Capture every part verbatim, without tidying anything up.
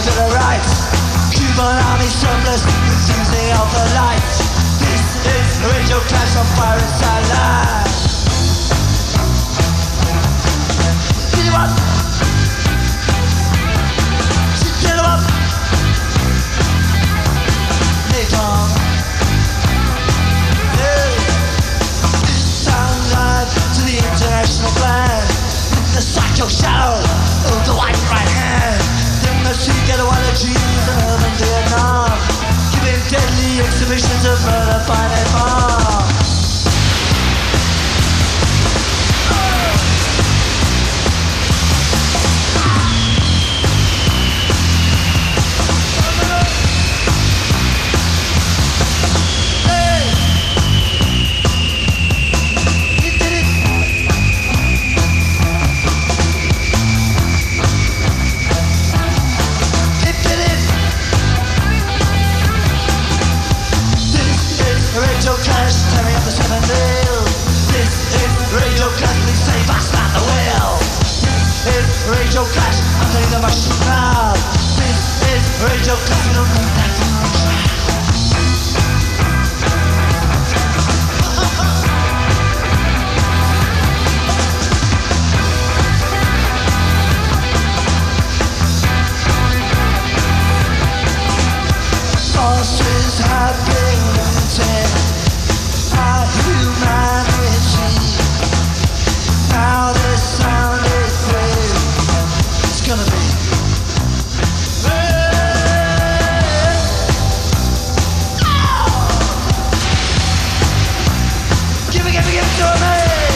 to the right. Cuban army surplus, refusing of the light. This is radio clash on fire inside life. Get him up. Get him up. Hey Tom. Hey. This sound live to the international plan. The psycho shadow of the white right hand. Then the sea get away the G's and urban Vietnam, giving deadly exhibitions of murder by their bomb. Radio Clash, I'm letting the machine now. This is Radio Clash, we don't need that for no track. Forces have been limited by humanity. Now this sound is brave. It's gonna be hey. Oh. Give it, give it, give it to me.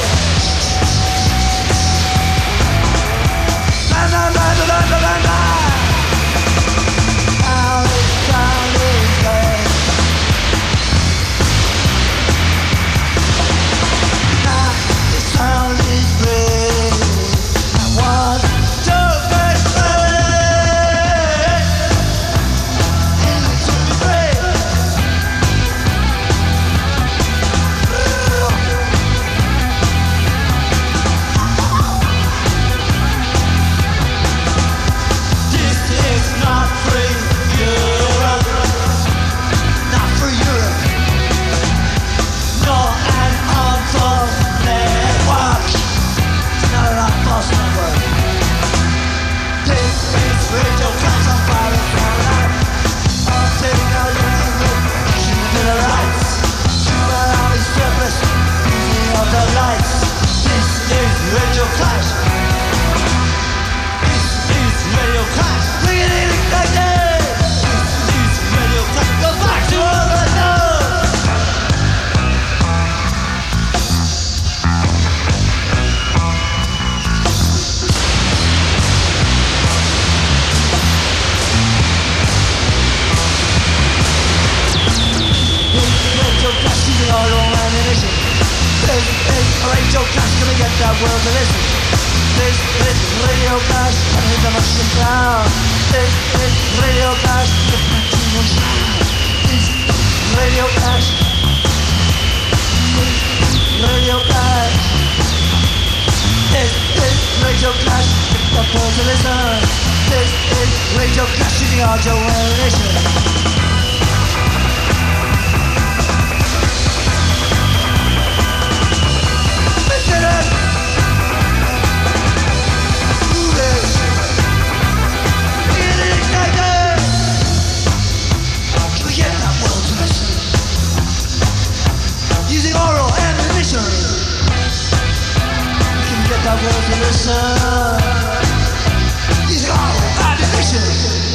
Bam, bam, bam, bam, bam, bam, bam. Now this sound is brave. Now this sound is brave. One, two. Radio Clash, gonna get that world to listen. This is Radio Clash, and hit the machine down. This is Radio Clash, the Latino sound. This is Radio Clash. This is Radio Clash. This is Radio Clash, get the world to listen. This is Radio Clash, shooting out your ammunition. That world to listen. These are all ammunition.